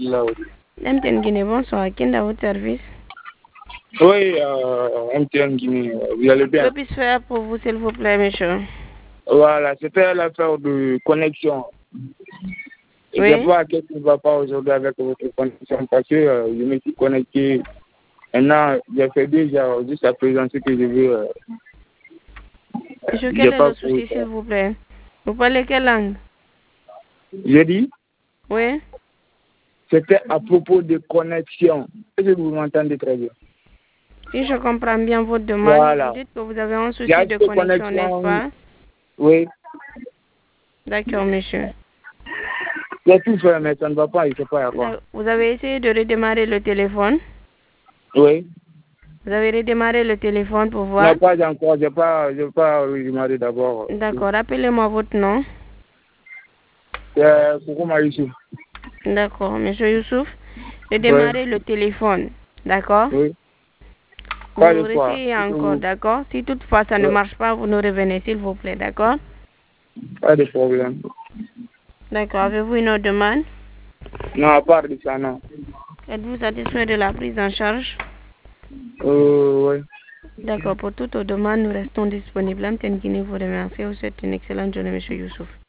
là. MTN Guinée, bonsoir. Qui est à votre service? Oui, MTN Guinée, vous allez bien? Que puis-je faire pour vous, s'il vous plaît, monsieur? Voilà, c'était l'affaire de connexion. Je ne sais Oui. pas qu'est-ce qui ne va pas aujourd'hui avec votre connexion parce que je me suis connecté. Maintenant, j'ai fait déjà juste à présent ce que je veux. Monsieur, quel est le souci, s'il vous plaît? Vous parlez quelle langue? J'ai dit? Oui. C'était à propos de connexion. Est-ce que vous m'entendez très bien? Si je comprends bien votre demande, Voilà. vous dites que vous avez un souci de connexion, n'est-ce pas? Oui. D'accord, monsieur. J'ai tout fait, mais ça ne va pas, il ne sait pas à quoi. Vous avez essayé de redémarrer le téléphone? Oui. Vous avez redémarré le téléphone pour voir? Non, pas encore. Je n'ai pas redémarré d'abord. D'accord. Rappelez-moi votre nom. C'est Koukouma Youssouf. D'accord, monsieur Youssouf. Redémarrez le téléphone. D'accord? Oui. Vous essayez encore, d'accord? Si toutefois ça ne marche pas, vous nous revenez, s'il vous plaît, d'accord? Pas de problème. D'accord. Avez-vous une autre demande? Non, à part de ça, non. Êtes-vous satisfait de la prise en charge? Oui. D'accord. Pour toute autre demande, nous restons disponibles. MTN Guinée vous remercie. Vous souhaite une excellente journée, monsieur Youssouf.